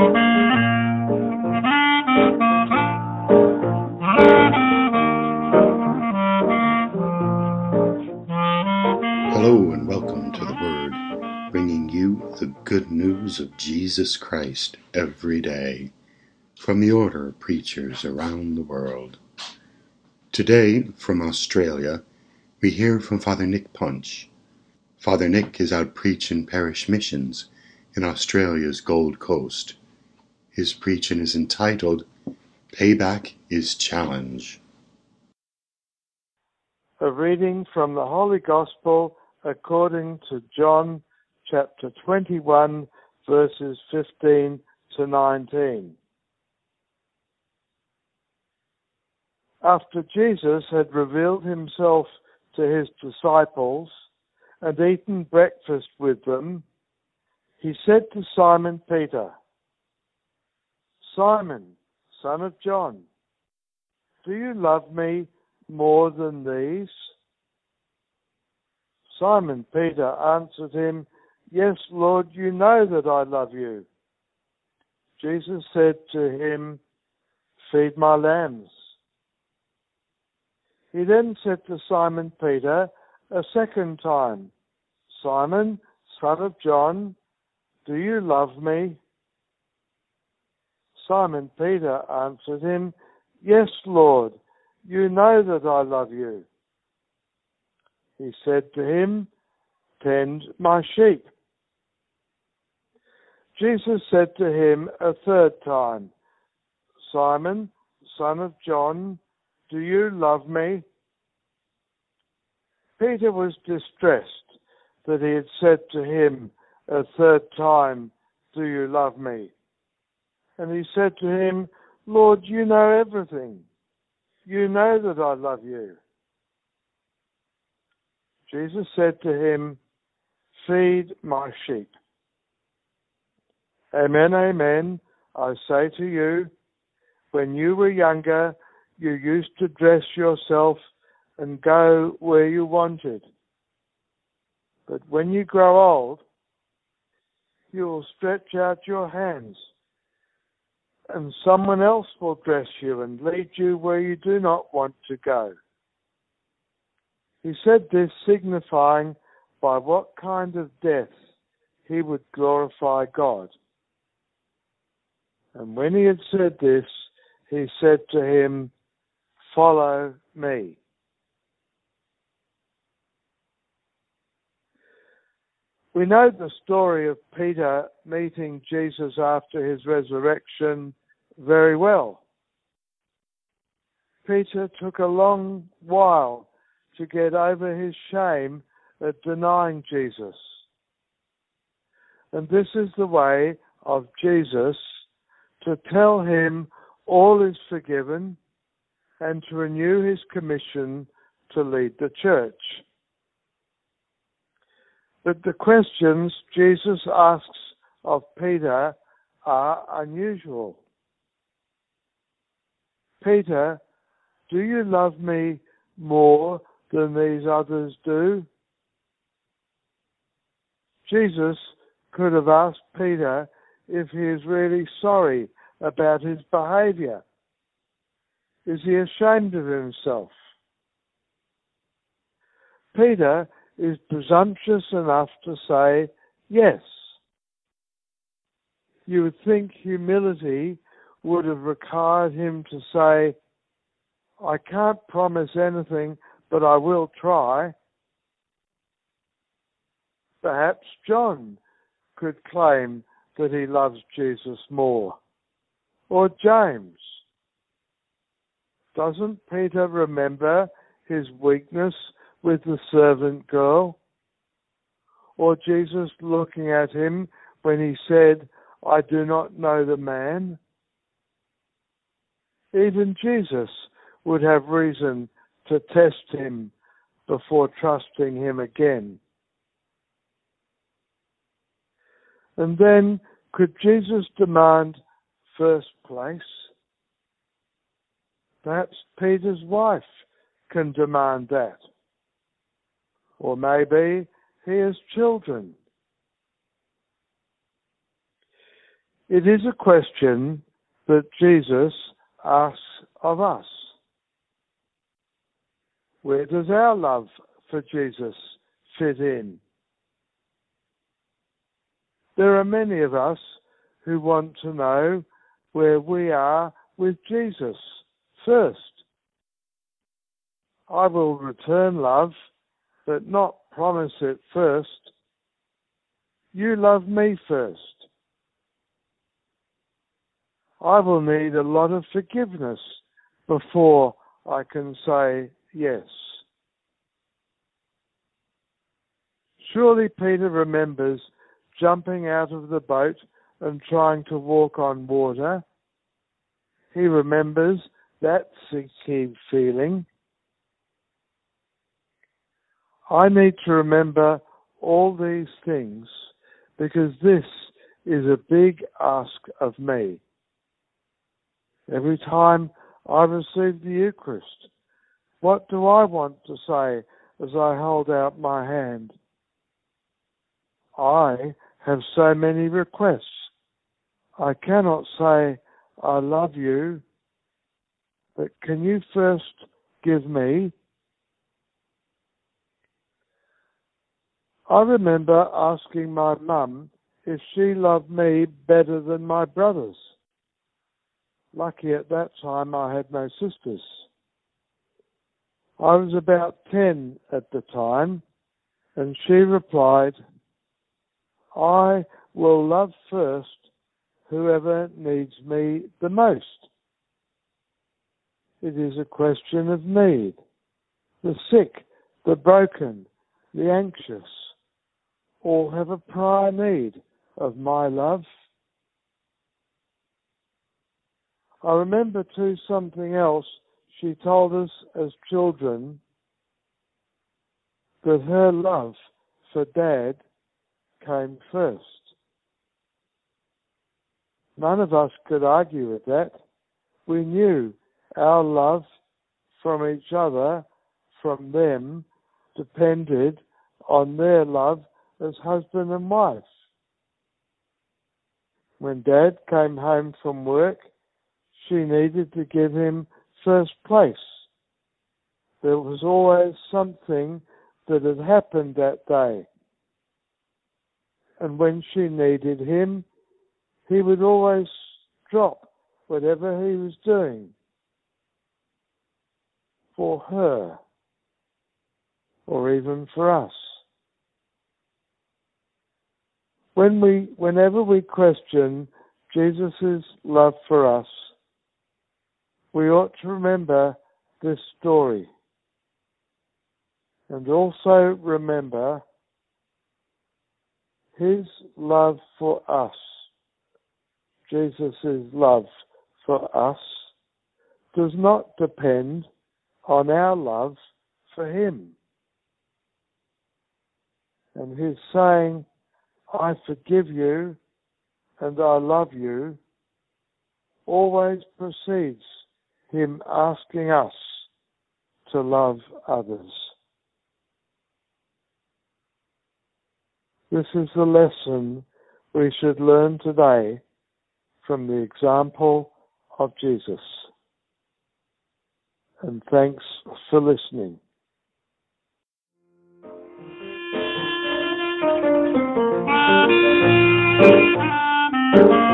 Hello and welcome to the Word, bringing you the good news of Jesus Christ every day from the order of preachers around the world. Today, from Australia, we hear from Father Nick Punch. Father Nick is out preaching parish missions in Australia's Gold Coast. His preaching is entitled, Payback is Challenge. A reading from the Holy Gospel according to John chapter 21, verses 15 to 19. After Jesus had revealed himself to his disciples and eaten breakfast with them, he said to Simon Peter, "Simon, son of John, do you love me more than these?" Simon Peter answered him, "Yes, Lord, you know that I love you." Jesus said to him, "Feed my lambs." He then said to Simon Peter a second time, "Simon, son of John, do you love me?" Simon Peter answered him, "Yes, Lord, you know that I love you." He said to him, "Tend my sheep." Jesus said to him a third time, "Simon, son of John, do you love me?" Peter was distressed that he had said to him a third time, "Do you love me?" And he said to him, "Lord, you know everything. You know that I love you." Jesus said to him, "Feed my sheep. Amen, amen, I say to you, when you were younger, you used to dress yourself and go where you wanted. But when you grow old, you will stretch out your hands, and someone else will dress you and lead you where you do not want to go." He said this signifying by what kind of death he would glorify God. And when he had said this, he said to him, "Follow me." We know the story of Peter meeting Jesus after his resurrection very well. Peter took a long while to get over his shame at denying Jesus. And this is the way of Jesus, to tell him all is forgiven and to renew his commission to lead the church. But the questions Jesus asks of Peter are unusual. "Peter, do you love me more than these others do?" Jesus could have asked Peter if he is really sorry about his behavior. Is he ashamed of himself? Peter is presumptuous enough to say yes. You would think humility would have required him to say, "I can't promise anything, but I will try." Perhaps John could claim that he loves Jesus more. Or James. Doesn't Peter remember his weakness with the servant girl? Or Jesus looking at him when he said, "I do not know the man"? Even Jesus would have reason to test him before trusting him again. And then, could Jesus demand first place? Perhaps Peter's wife can demand that. Or maybe he has children. It is a question that Jesus asks of us. Where does our love for Jesus fit in? There are many of us who want to know where we are with Jesus first. I will return love, but not promise it first. You love me first. I will need a lot of forgiveness before I can say yes. Surely Peter remembers jumping out of the boat and trying to walk on water. He remembers that sinking feeling. I need to remember all these things because this is a big ask of me. Every time I receive the Eucharist, what do I want to say as I hold out my hand? I have so many requests. I cannot say, I love you, but can you first give me? I remember asking my mum if she loved me better than my brothers. Lucky at that time I had no sisters. I was about 10 at the time, and she replied, I will love first whoever needs me the most. It is a question of need. The sick, the broken, the anxious, all have a prior need of my love. I remember too something else she told us as children, that her love for Dad came first. None of us could argue with that. We knew our love from each other, from them, depended on their love as husband and wife. When Dad came home from work, she needed to give him first place. There was always something that had happened that day. And when she needed him, he would always drop whatever he was doing for her, or even for us. Whenever we question Jesus' love for us, we ought to remember this story, and also remember his love for us. Jesus' love for us does not depend on our love for him. And his saying, I forgive you and I love you, always precedes him asking us to love others. This is the lesson we should learn today from the example of Jesus. And thanks for listening. Thank you.